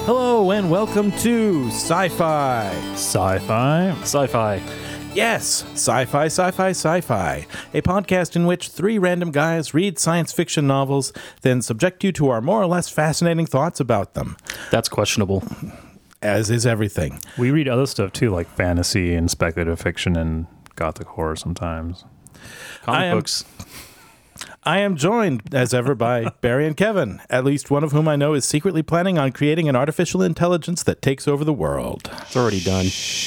Hello and welcome to Sci-Fi. Sci-fi. Yes, Sci-Fi, Sci-Fi, Sci-Fi. A podcast in which three random guys read science fiction novels, then subject you to our more or less fascinating thoughts about them. That's questionable. As is everything. We read other stuff too, like fantasy and speculative fiction and gothic horror sometimes. Comic books. I am joined, as ever, by Barry and Kevin, at least one of whom I know is secretly planning on creating an artificial intelligence that takes over the world. It's already done.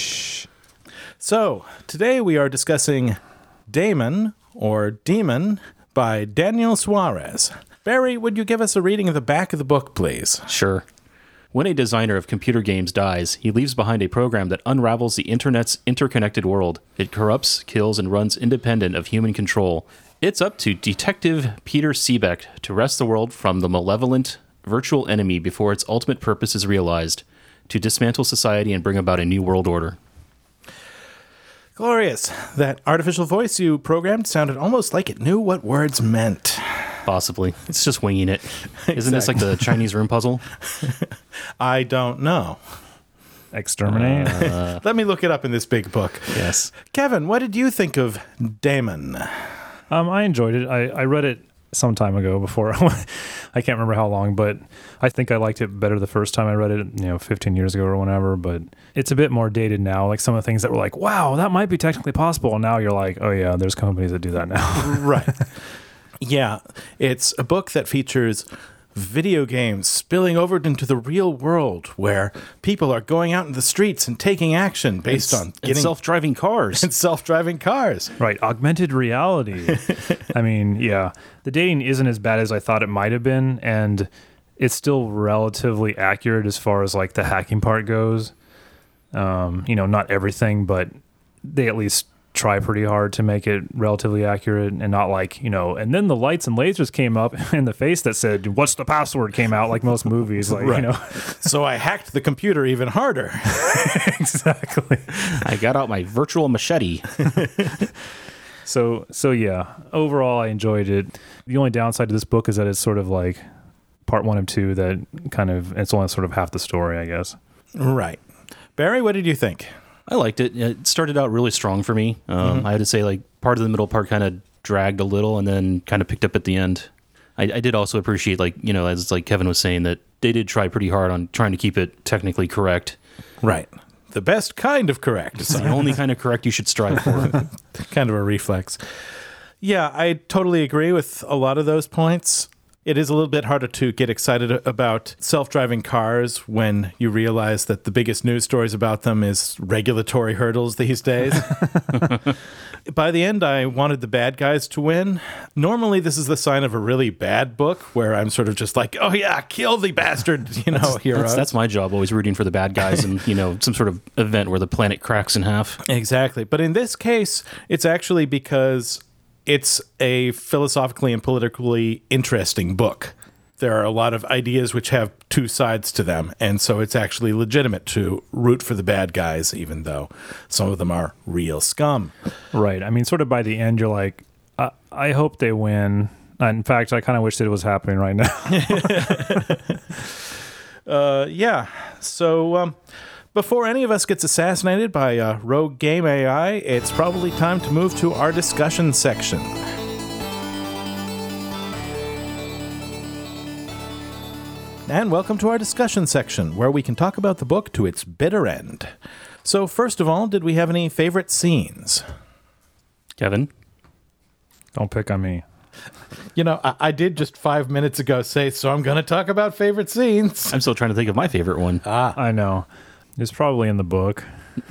So, today we are discussing Daemon, or Demon, by Daniel Suarez. Barry, would you give us a reading of the back of the book, please? Sure. When a designer of computer games dies, he leaves behind a program that unravels the internet's interconnected world. It corrupts, kills, and runs independent of human control. It's up to Detective Peter Seebeck to wrest the world from the malevolent virtual enemy before its ultimate purpose is realized, to dismantle society and bring about a new world order. Glorious. That artificial voice you programmed sounded almost like it knew what words meant. Possibly. It's just winging it. Isn't this like the Chinese room puzzle? I don't know. Exterminate. Let me look it up in this big book. Yes. Kevin, what did you think of Daemon? I enjoyed it. I read it some time ago before. I can't remember how long, but I think I liked it better the first time I read it, 15 years ago or whenever, but it's a bit more dated now. Like some of the things that were like, wow, that might be technically possible. And now you're like, oh yeah, there's companies that do that now. Right. Yeah, it's a book that features video games spilling over into the real world where people are going out in the streets and taking action based on getting self-driving cars. and self-driving cars. Right. Augmented reality. I mean, yeah, the dating isn't as bad as I thought it might have been. And it's still relatively accurate as far as like the hacking part goes. Not everything, but they at least try pretty hard to make it relatively accurate and not like, and then the lights and lasers came up in the face that said, what's the password, came out like most movies. Like, right. So I hacked the computer even harder. Exactly. I got out my virtual machete. So yeah, overall I enjoyed it. The only downside to this book is that it's sort of like part 1 of 2 that it's only sort of half the story, I guess. Right. Barry, what did you think? I liked it. It started out really strong for me. I had to say, like, part of the middle part kind of dragged a little and then kind of picked up at the end. I did also appreciate, as like Kevin was saying, that they did try pretty hard on trying to keep it technically correct. Right. The best kind of correct. It's the only kind of correct you should strive for. Kind of a reflex. Yeah, I totally agree with a lot of those points. It is a little bit harder to get excited about self-driving cars when you realize that the biggest news stories about them is regulatory hurdles these days. By the end, I wanted the bad guys to win. Normally, this is the sign of a really bad book where I'm sort of just like, oh yeah, kill the bastard, heroes. That's my job, always rooting for the bad guys and, some sort of event where the planet cracks in half. Exactly. But in this case, it's actually because it's a philosophically and politically interesting book. There are a lot of ideas which have two sides to them, and so it's actually legitimate to root for the bad guys, even though some of them are real scum. Right. I mean, sort of by the end, you're like, I hope they win. In fact, I kind of wish that it was happening right now. Yeah. So, before any of us gets assassinated by rogue game AI, it's probably time to move to our discussion section. And welcome to our discussion section, where we can talk about the book to its bitter end. So first of all, did we have any favorite scenes? Kevin? Don't pick on me. I did just 5 minutes ago say, so I'm going to talk about favorite scenes. I'm still trying to think of my favorite one. I know. It's probably in the book.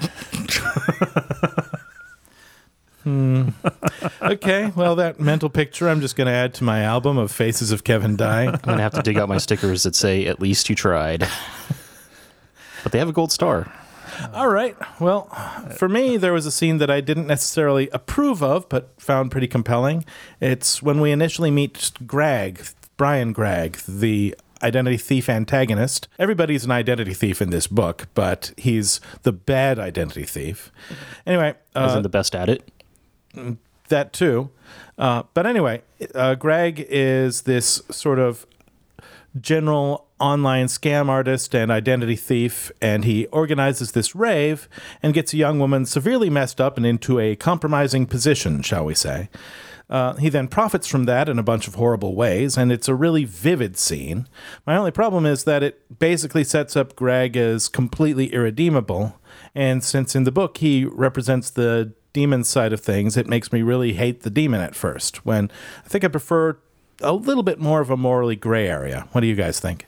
Okay, well, that mental picture I'm just going to add to my album of Faces of Kevin dying. I'm going to have to dig out my stickers that say, at least you tried. But they have a gold star. All right. Well, for me, there was a scene that I didn't necessarily approve of, but found pretty compelling. It's when we initially meet Brian Gregg, the identity thief antagonist. Everybody's an identity thief in this book, but he's the bad identity thief. Anyway. Isn't the best at it? That too. But anyway, Greg is this sort of general online scam artist and identity thief, and he organizes this rave and gets a young woman severely messed up and into a compromising position, shall we say. He then profits from that in a bunch of horrible ways, and it's a really vivid scene. My only problem is that it basically sets up Greg as completely irredeemable, and since in the book he represents the demon side of things, it makes me really hate the demon at first, when I think I prefer a little bit more of a morally gray area. What do you guys think?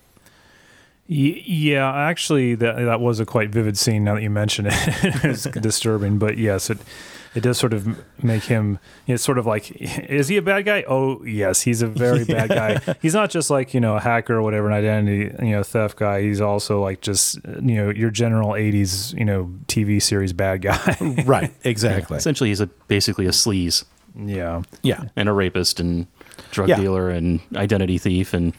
Yeah, actually, that was a quite vivid scene now that you mention it. It's disturbing, but yes, it does sort of make him, sort of like, is he a bad guy? Oh, yes, he's a very bad guy. He's not just like, a hacker or whatever, an identity, theft guy. He's also like just, your general 80s, TV series bad guy. Right, exactly. Yeah. Essentially, he's basically a sleaze. Yeah. Yeah. And a rapist and drug dealer and identity thief and...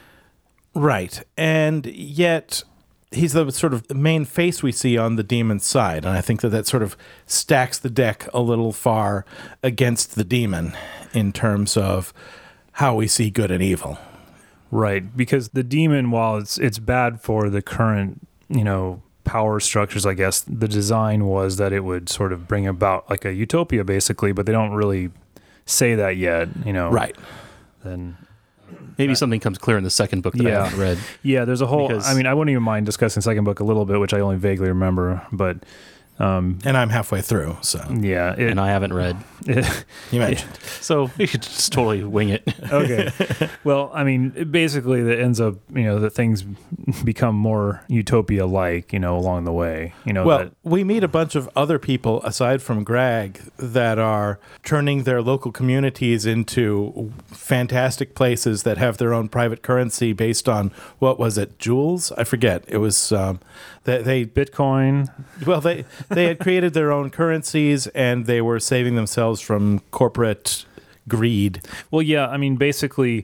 Right. And yet he's the sort of main face we see on the demon's side. And I think that sort of stacks the deck a little far against the demon in terms of how we see good and evil. Right. Because the demon, while it's bad for the current, power structures, I guess, the design was that it would sort of bring about like a utopia, basically, but they don't really say that yet, Right. Then... Maybe something comes clear in the second book that I haven't read. Yeah, there's a whole... I wouldn't even mind discussing the second book a little bit, which I only vaguely remember, but... and I'm halfway through, so... Yeah. And I haven't read. You mentioned. So we could just totally wing it. Okay. Well, basically that ends up, that things become more utopia-like, along the way. We meet a bunch of other people, aside from Greg, that are turning their local communities into fantastic places that have their own private currency based on, what was it, jewels? I forget. It was... they Bitcoin. Well, they had created their own currencies, and they were saving themselves from corporate greed. Well, yeah, basically,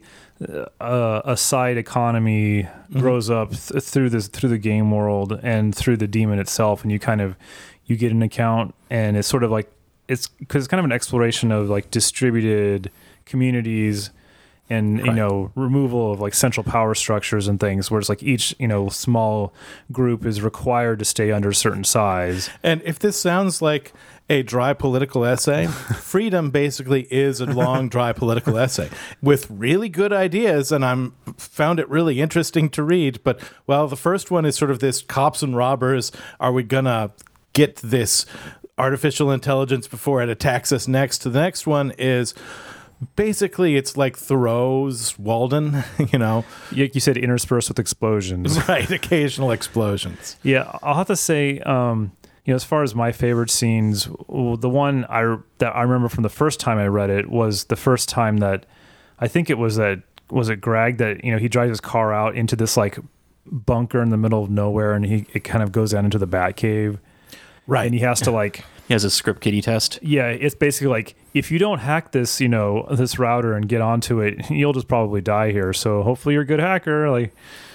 a side economy grows up through the game world and through the demon itself, and you get an account, and it's sort of like it's kind of an exploration of like distributed communities. And, removal of like central power structures and things, where it's like each, small group is required to stay under a certain size. And if this sounds like a dry political essay, Freedom basically is a long, dry political essay with really good ideas, and I found it really interesting to read. But, well, the first one is sort of this cops and robbers. Are we going to get this artificial intelligence before it attacks us next? The next one is... Basically, it's like Thoreau's Walden, You said interspersed with explosions. Right, occasional explosions. Yeah, I'll have to say, as far as my favorite scenes, the one that I remember from the first time I read it was the first time that I think it was it Greg that, he drives his car out into this like bunker in the middle of nowhere, and it kind of goes down into the Batcave. Right. And he has to like... He has a script kiddie test. Yeah, it's basically like, if you don't hack this, this router and get onto it, you'll just probably die here. So hopefully you're a good hacker. Like,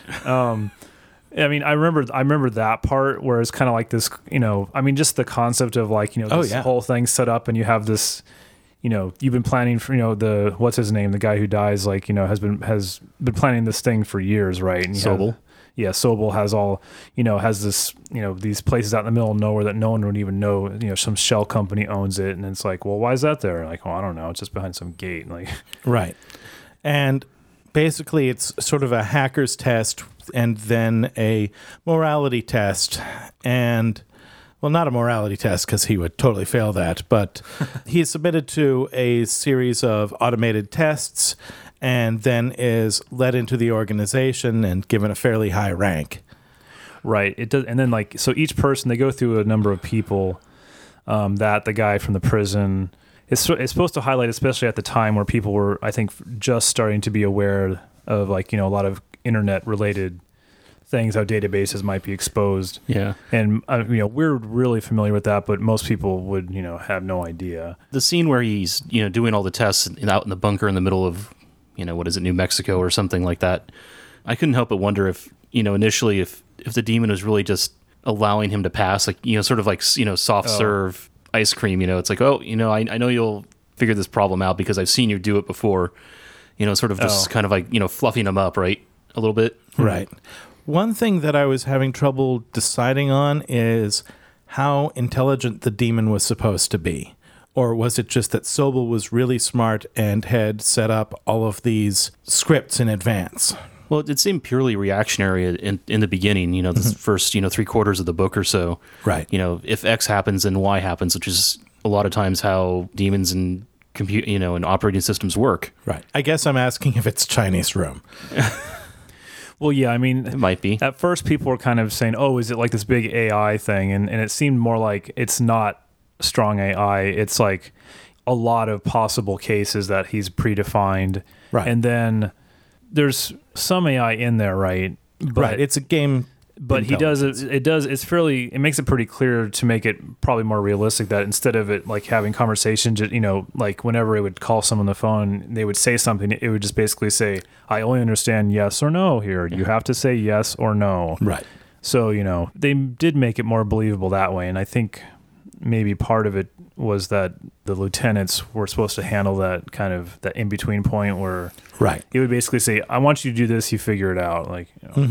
I remember that part where it's kind of like this, just the concept of like, this whole thing set up, and you have this, you've been planning for, what's his name? The guy who dies, like, has been planning this thing for years, right? And Sobel. Sobel has all, has this, these places out in the middle of nowhere that no one would even know, some shell company owns it. And it's like, well, why is that there? Like, well, I don't know. It's just behind some gate. Like, right. And basically it's sort of a hacker's test and then a morality test. And, well, not a morality test because he would totally fail that, but he is submitted to a series of automated tests and then is led into the organization and given a fairly high rank. Right. It does, and then like, so each person, they go through a number of people. That the guy from the prison, it's supposed to highlight, especially at the time where people were, I think, just starting to be aware of like, a lot of internet related things, how databases might be exposed. Yeah. And, we're really familiar with that, but most people would, have no idea. The scene where he's, doing all the tests out in the bunker in the middle of, what is it, New Mexico or something like that. I couldn't help but wonder if, initially if the demon was really just allowing him to pass, like, sort of like, soft serve ice cream, it's like, oh, I know you'll figure this problem out because I've seen you do it before, sort of just kind of like, fluffing him up, right? a little bit. Right. One thing that I was having trouble deciding on is how intelligent the demon was supposed to be. Or was it just that Sobel was really smart and had set up all of these scripts in advance? Well, it seemed purely reactionary in the beginning, the first, 3/4 of the book or so. Right. If X happens, then Y happens, which is a lot of times how demons and and operating systems work. Right. I guess I'm asking if it's Chinese room. Well, yeah, I mean, It might be. at first people were kind of saying, oh, is it like this big AI thing? And it seemed more like it's not strong AI. It's like a lot of possible cases that he's predefined. Right. And then there's some AI in there, right? But, Right. It's a game. But he does it. It makes it pretty clear to make it probably more realistic that instead of it like having conversations, like whenever it would call someone on the phone, they would say something. It would just basically say, "I only understand yes or no here. You have to say yes or no." Right. So they did make it more believable that way, and I think maybe part of it was that the lieutenants were supposed to handle that kind of that in between point where Right. it would basically say, "I want you to do this. You figure it out." Like.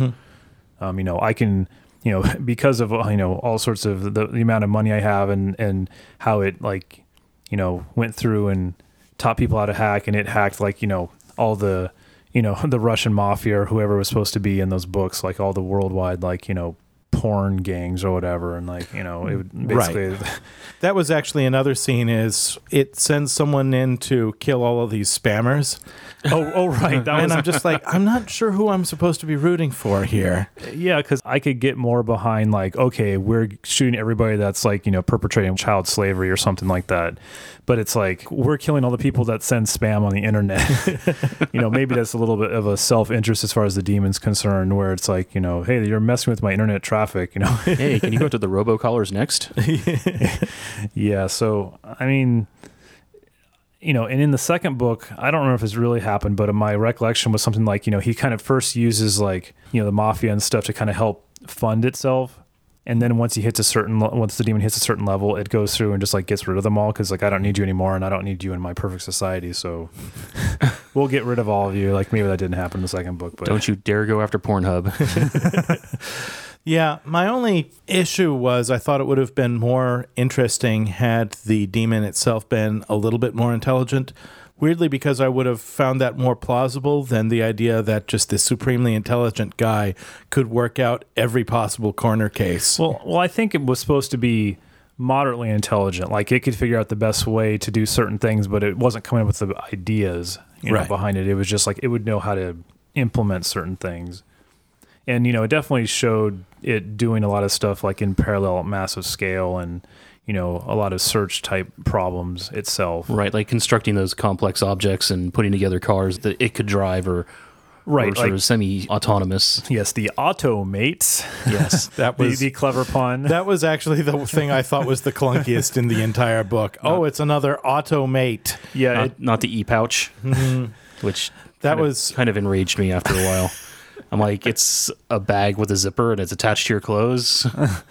I can, because of, all sorts of the amount of money I have and how it went through and taught people how to hack, and it hacked all the, the Russian mafia or whoever was supposed to be in those books, like all the worldwide, porn gangs or whatever. And it would basically. Right. That was actually another scene is it sends someone in to kill all of these spammers. Oh, right. And I'm just like, I'm not sure who I'm supposed to be rooting for here. Yeah, because I could get more behind okay, we're shooting everybody that's perpetrating child slavery or something like that. But it's like, we're killing all the people that send spam on the internet. Maybe that's a little bit of a self-interest as far as the demon's concerned, where it's like, hey, you're messing with my internet traffic, Hey, can you go to the robocallers next? Yeah, so, I mean... and in the second book, I don't know if it's really happened, but my recollection was something like, he kind of first uses the mafia and stuff to kind of help fund itself. And then once the demon hits a certain level, it goes through and just gets rid of them all. Cause I don't need you anymore and I don't need you in my perfect society. So we'll get rid of all of you. Maybe that didn't happen in the second book, but don't you dare go after Pornhub. Yeah, my only issue was I thought it would have been more interesting had the demon itself been a little bit more intelligent. Weirdly, because I would have found that more plausible than the idea that just this supremely intelligent guy could work out every possible corner case. Well, I think it was supposed to be moderately intelligent. It could figure out the best way to do certain things, but it wasn't coming up with the ideas behind it. It was just it would know how to implement certain things. And, it definitely showed it doing a lot of stuff in parallel at massive scale and, a lot of search type problems itself. Right, like constructing those complex objects and putting together cars that it could drive or sort of semi-autonomous. Yes, the automates. Yes, that was the clever pun. That was actually the thing I thought was the clunkiest in the entire book. Oh, it's another automate. Yeah, not the e-pouch, which that was kind of enraged me after a while. I'm like, it's a bag with a zipper and it's attached to your clothes.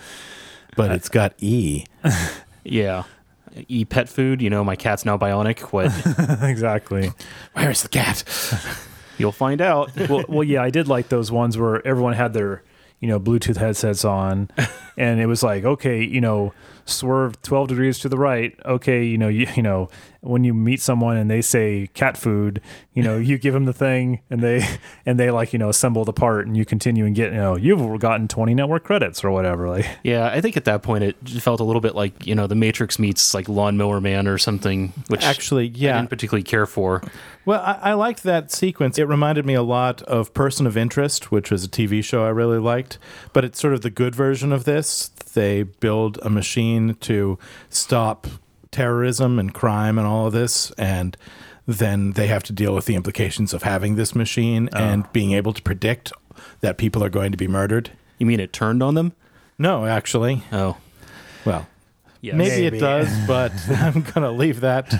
But it's got E. Yeah. E-pet food. My cat's now bionic. What? Exactly. Where's the cat? You'll find out. Well, yeah, I did like those ones where everyone had their, Bluetooth headsets on, and it was okay, swerve 12 degrees to the right. Okay, when you meet someone and they say cat food, you give them the thing and they assemble the part and you continue and get, you've gotten 20 network credits or whatever. Yeah, I think at that point it felt a little bit like, the Matrix meets Lawnmower Man or something, which actually, yeah, I didn't particularly care for. Well, I liked that sequence. It reminded me a lot of Person of Interest, which was a TV show I really liked, but it's sort of the good version of this. They build a machine to stop terrorism and crime and all of this, and then they have to deal with the implications of having this machine and being able to predict that people are going to be murdered. You mean it turned on them? No, actually. Oh. Well, yes. maybe it does, but I'm going to leave that.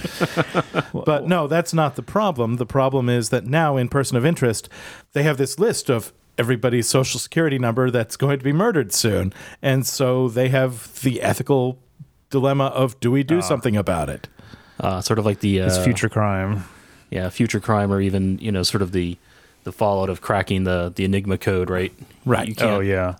But no, that's not the problem. The problem is that now in Person of Interest, they have this list of everybody's social security number that's going to be murdered soon. And so they have the ethical dilemma of, do we do something about it? Sort of like the... it's future crime. Yeah, future crime, or even, sort of the the fallout of cracking the Enigma code, right? Right. You can't, Oh yeah,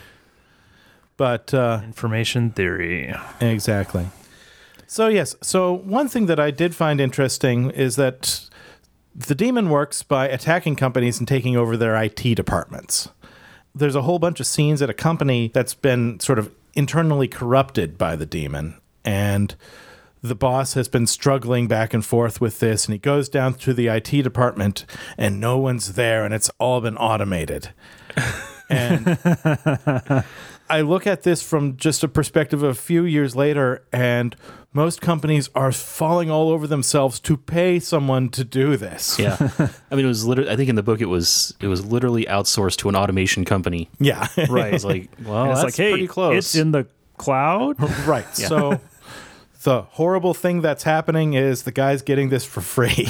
But information theory. exactly. So yes, so one thing that I did find interesting is that the demon works by attacking companies and taking over their IT departments. There's a whole bunch of scenes at a company that's been sort of internally corrupted by the demon, and the boss has been struggling back and forth with this, and he goes down to the IT department and no one's there, and it's all been automated. And I look at this from just a perspective of a few years later, and most companies are falling all over themselves to pay someone to do this. Yeah. I mean, it was literally, I think in the book it was literally outsourced to an automation company. Yeah. Right. I was like, well, And that's it's like, hey, pretty close. it's in the cloud. Right. Yeah. So the horrible thing that's happening is the guy's getting this for free.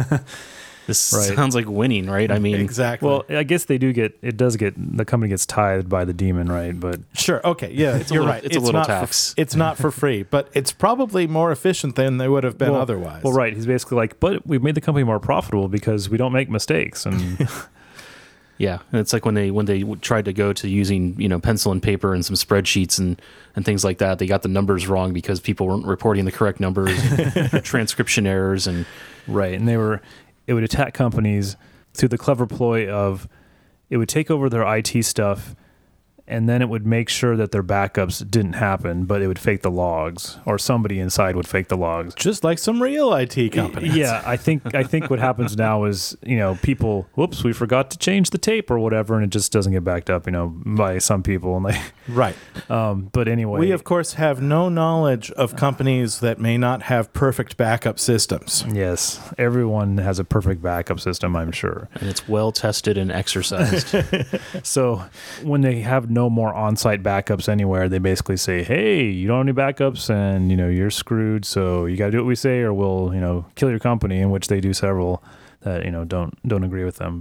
This Right. sounds like winning, right? I mean, Exactly. Well, I guess they do get. It does get. The company gets tithed by the demon, right? But sure. Okay. Yeah, It's a you're little- right. it's a little not tax. it's not for free, but it's probably more efficient than they would have been otherwise. Well, right. He's basically like, but we've made the company more profitable because we don't make mistakes. And yeah, and it's like when they tried to go to using pencil and paper and some spreadsheets and things like that, they got the numbers wrong because people weren't reporting the correct numbers, and transcription errors, and right. And it would attack companies through the clever ploy of it would take over their IT stuff, and then it would make sure that their backups didn't happen, but it would fake the logs, or somebody inside would fake the logs. Just like some real IT companies. Yeah, I think what happens now is, people, whoops, we forgot to change the tape or whatever, and it just doesn't get backed up, by some people. And Right. but anyway, We, of course, have no knowledge of companies that may not have perfect backup systems. yes, everyone has a perfect backup system, I'm sure. and it's well tested and exercised. So when they have no more on-site backups anywhere, they basically say, hey, you don't have any backups and you're screwed, so you got to do what we say or we'll kill your company, in which they do several that don't agree with them.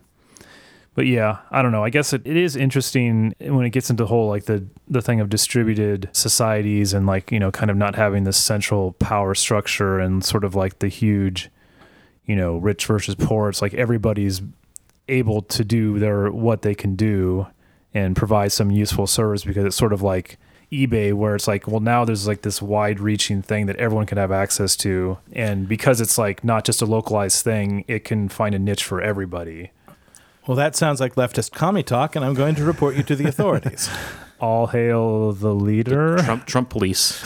But yeah, I don't know, I guess it is interesting when it gets into whole like the thing of distributed societies and kind of not having this central power structure and sort of like the huge rich versus poor. It's like everybody's able to do what they can do and provide some useful service, because it's sort of like eBay, where it's like, well, now there's like this wide reaching thing that everyone can have access to. And because it's like not just a localized thing, it can find a niche for everybody. Well, that sounds like leftist commie talk, and I'm going to report you to the authorities. All hail the leader. Trump police.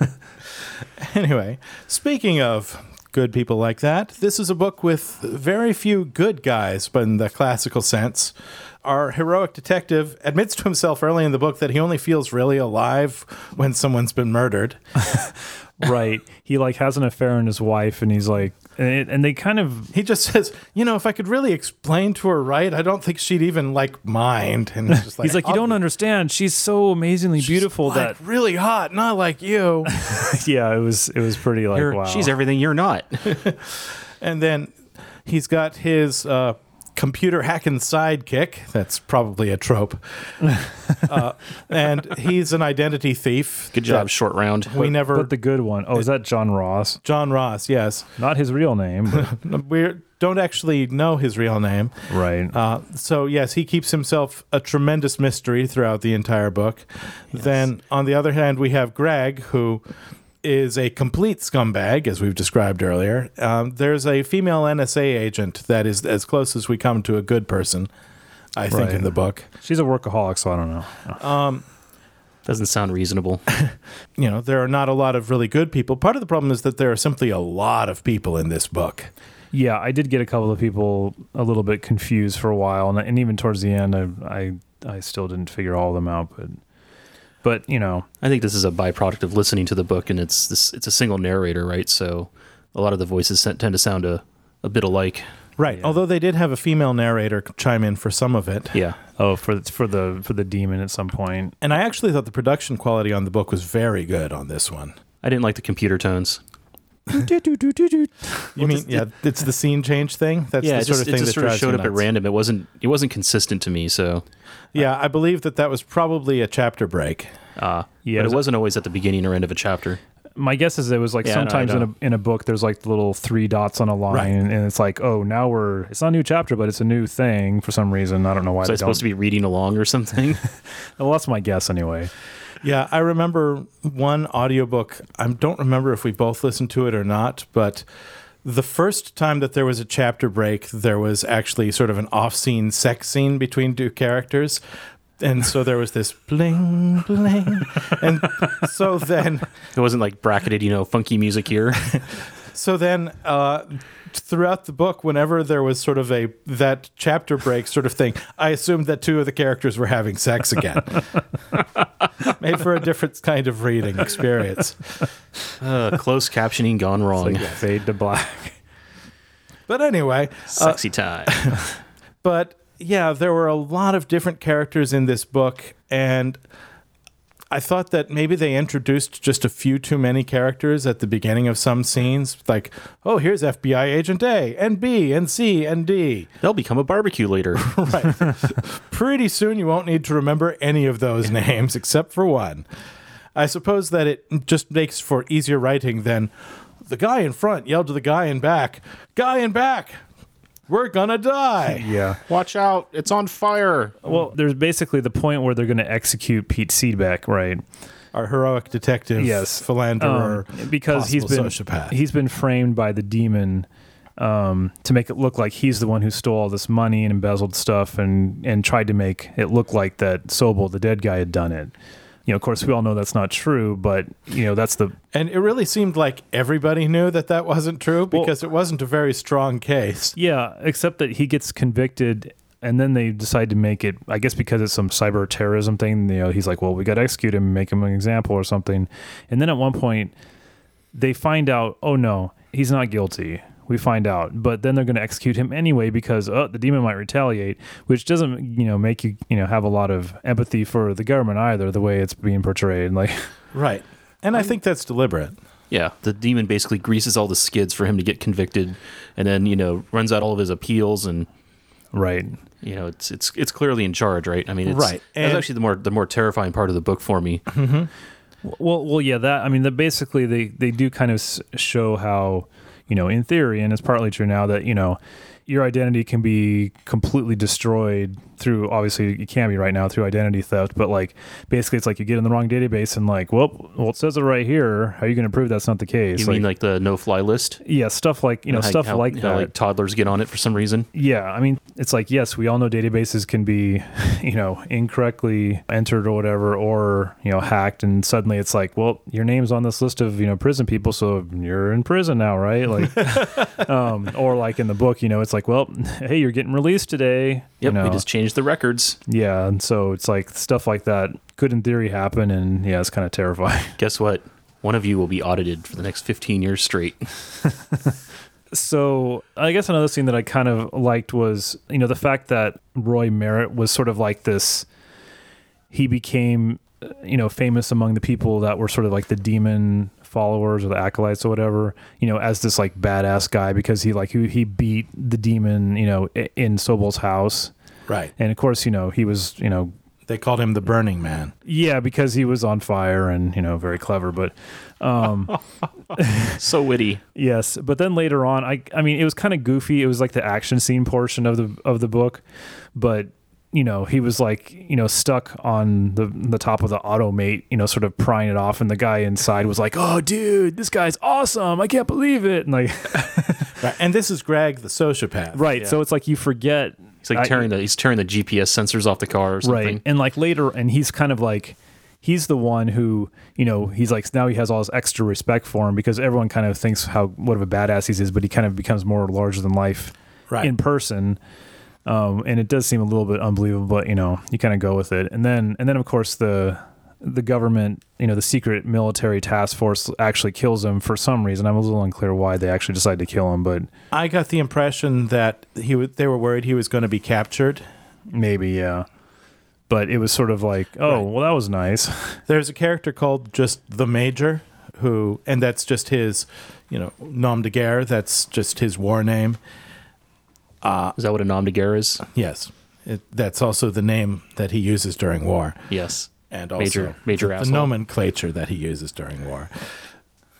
Anyway, speaking of good people like that, this is a book with very few good guys, but in the classical sense. Our heroic detective admits to himself early in the book that he only feels really alive when someone's been murdered. Right. He like has an affair on his wife, and he's like, and they kind of, He just says, if I could really explain to her right, I don't think she'd even mind. And it's just he's like, you don't understand. She's so amazingly beautiful like, that, really hot, not like you. yeah, it was pretty like, wow. She's everything you're not. And then he's got his computer hacking sidekick. That's probably a trope. And he's an identity thief. Good job, short round. We never. But the good one. Oh, is that John Ross? John Ross, yes. Not his real name. But, We don't actually know his real name. right. So, yes, he keeps himself a tremendous mystery throughout the entire book. Then, on the other hand, we have Greg, who is a complete scumbag, as we've described earlier. There's a female NSA agent that is as close as we come to a good person, I think, Right. in the book. She's a workaholic, so I don't know. Doesn't sound reasonable. There are not a lot of really good people. Part of the problem is that there are simply a lot of people in this book. Yeah, I did get a couple of people a little bit confused for a while, and even towards the end, I still didn't figure all of them out. But I think this is a byproduct of listening to the book, and it's a single narrator, right? So a lot of the voices tend to sound a bit alike. Right. Yeah. Although they did have a female narrator chime in for some of it. Yeah. oh, for the demon at some point. And I actually thought the production quality on the book was very good on this one. I didn't like the computer tones. You mean, it's the scene change thing? That's Yeah, the it sort just, of thing it that just sort of drives showed you up at nuts. random. It wasn't consistent to me, so Yeah, I believe that was probably a chapter break. Yeah, but it wasn't always at the beginning or end of a chapter. My guess is it was like Yeah, no, I sometimes know. in a book there's like the little 3 dots on a line, Right. and it's like, oh, now it's not a new chapter, but it's a new thing for some reason. I don't know why Was they I supposed to be reading along or something? Well, that's my guess anyway. Yeah, I remember one audiobook. I don't remember if we both listened to it or not, but the first time that there was a chapter break, there was actually sort of an off-scene sex scene between 2 characters. And so there was this bling, bling. And so then, It wasn't like bracketed, funky music here. throughout the book, whenever there was sort of that chapter break sort of thing, I assumed that 2 of the characters were having sex again. Made for a different kind of reading experience. Closed captioning gone wrong. Like fade to black. But anyway, Sexy time. but yeah, there were a lot of different characters in this book, and I thought that maybe they introduced just a few too many characters at the beginning of some scenes. Like, oh, here's FBI Agent A, and B, and C, and D. They'll become a barbecue later. Right. Pretty soon you won't need to remember any of those names except for one. I suppose that it just makes for easier writing than the guy in front yelled to the guy in back, "Guy in back, we're gonna die." Yeah. Watch out, it's on fire. Well, there's basically the point where they're going to execute Pete Seedbeck, right? Our heroic detective, Yes. philanderer, Because possible sociopath. he's been framed by the demon to make it look like he's the one who stole all this money and embezzled stuff and tried to make it look like that Sobel, the dead guy, had done it. Of course, we all know that's not true, but that's the And it really seemed like everybody knew that wasn't true because it wasn't a very strong case. yeah. Except that he gets convicted, and then they decide to make it. I guess because it's some cyber terrorism thing. He's like, well, we got to execute him, and make him an example or something. And then at one point, they find out, oh no, he's not guilty. We find out, but then they're going to execute him anyway because the demon might retaliate, which doesn't, make you, have a lot of empathy for the government either. The way it's being portrayed, like, Right. And I think that's deliberate. Yeah, the demon basically greases all the skids for him to get convicted, and then runs out all of his appeals, and right. it's clearly in charge, right? I mean, it's, Right. That's And- actually the more terrifying part of the book for me. Well, yeah. Basically they do kind of show how, in theory, and it's partly true now that your identity can be completely destroyed through, obviously it can be right now through identity theft, but like basically it's like you get in the wrong database and like, well, it says it right here. How are you going to prove that's not the case? You mean like the no-fly list? yeah, stuff like, stuff how, like how, that. like toddlers get on it for some reason. Yeah, I mean, it's like, yes, we all know databases can be, incorrectly entered or whatever, or, hacked, and suddenly it's like, well, your name's on this list of, prison people, so you're in prison now, right? Like, or like in the book, it's like, well, hey, you're getting released today. Yep, we just changed the records. Yeah, and so it's like stuff like that could in theory happen, and yeah, it's kind of terrifying. Guess what? One of you will be audited for the next 15 years straight. So I guess another scene that I kind of liked was, the fact that Roy Merritt was sort of like this, he became, famous among the people that were sort of like the demon followers or the acolytes or whatever, as this like badass guy because he beat the demon, in Sobel's house. Right. And of course, he was, They called him the Burning Man. yeah, because he was on fire and, very clever, but So witty. yes, but then later on, I mean, it was kind of goofy. It was like the action scene portion of the book, but he was like, stuck on the top of the automate, sort of prying it off, and the guy inside was like, "Oh, dude, this guy's awesome! I can't believe it!" And like, Right. And this is Greg, the sociopath. right. Yeah. So it's like you forget. He's like tearing the GPS sensors off the car or something. Right. And like later, and he's kind of like, he's the one who, he's like, now he has all this extra respect for him because everyone kind of thinks what of a badass he is, but he kind of becomes more larger than life Right. in person. And it does seem a little bit unbelievable, but you kind of go with it. And then of course the government, the secret military task force actually kills him for some reason. I'm a little unclear why they actually decided to kill him, but I got the impression that they were worried he was going to be captured. maybe, yeah. But it was sort of like, oh, Right. well, that was nice. There's a character called just the Major, and that's just his, nom de guerre. That's just his war name. Is that what a nom de guerre is? Yes. That's also the name that he uses during war. Yes. And also Major the asshole. nomenclature that he uses during war.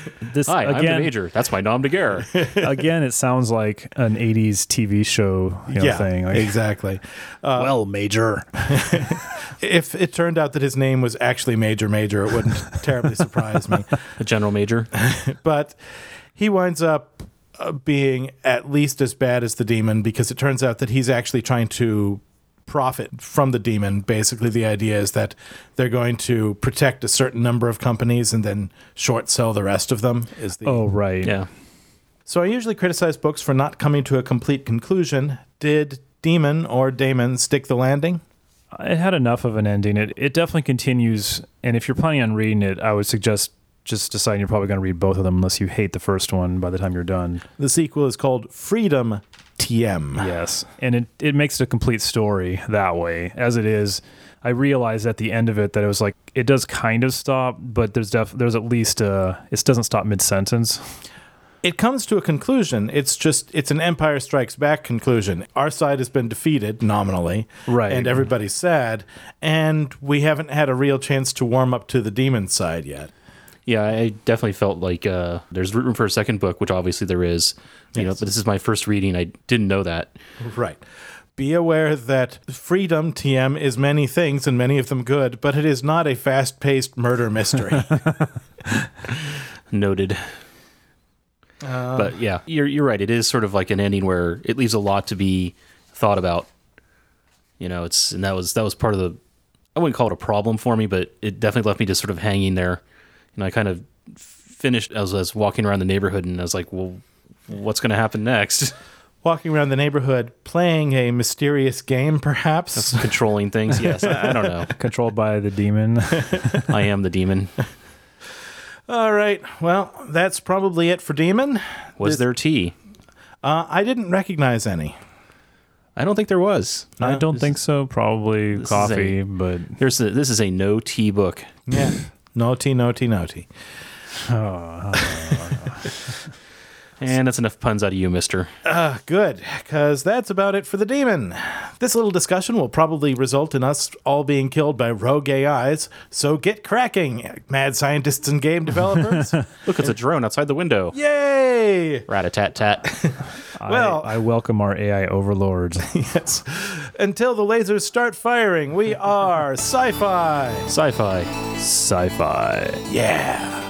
This Hi, I'm the again, Major. That's my nom de guerre. again, it sounds like an 80s TV show thing. Like, exactly. well, Major. If it turned out that his name was actually Major Major, it wouldn't terribly surprise me. The General Major. But he winds up being at least as bad as the demon, because it turns out that he's actually trying to profit from the demon. Basically, the idea is that they're going to protect a certain number of companies and then short sell the rest of them. Oh, right. Yeah. So I usually criticize books for not coming to a complete conclusion. Did Demon or Damon stick the landing? It had enough of an ending. It definitely continues, and if you're planning on reading it, I would suggest just deciding you're probably going to read both of them unless you hate the first one by the time you're done. The sequel is called Freedom TM. Yes, and it makes it a complete story that way. As it is, I realized at the end of it that it was like, it does kind of stop, but there's at least it doesn't stop mid-sentence. It comes to a conclusion. It's an Empire Strikes Back conclusion. Our side has been defeated nominally, Right, and everybody's sad, and we haven't had a real chance to warm up to the demon side yet. Yeah, I definitely felt like there's room for a second book, which obviously there is. You know, but this is my first reading. I didn't know that. Right. Be aware that Freedom TM is many things, and many of them good, but it is not a fast-paced murder mystery. Noted. But yeah, you're right. It is sort of like an ending where it leaves a lot to be thought about. You know, that was part of the, I wouldn't call it a problem for me, but it definitely left me just sort of hanging there. And I kind of finished as I was walking around the neighborhood, and I was like, well, what's going to happen next? Walking around the neighborhood, playing a mysterious game, perhaps? Controlling things. Yes, I don't know. Controlled by the demon. I am the demon. All right. Well, that's probably it for Demon. Was there tea? I didn't recognize any. I don't think there was. I don't think so. Probably this coffee, but this is a no tea book. Yeah. No tea, no tea, no tea. And that's enough puns out of you, mister. Good, because that's about it for the Demon. This little discussion will probably result in us all being killed by rogue AIs, so get cracking, mad scientists and game developers. Look, it's a drone outside the window. Yay! Rat-a-tat-tat. Well, I welcome our AI overlords. yes. Until the lasers start firing, we are Sci-Fi. Sci-fi. Sci-fi. Yeah.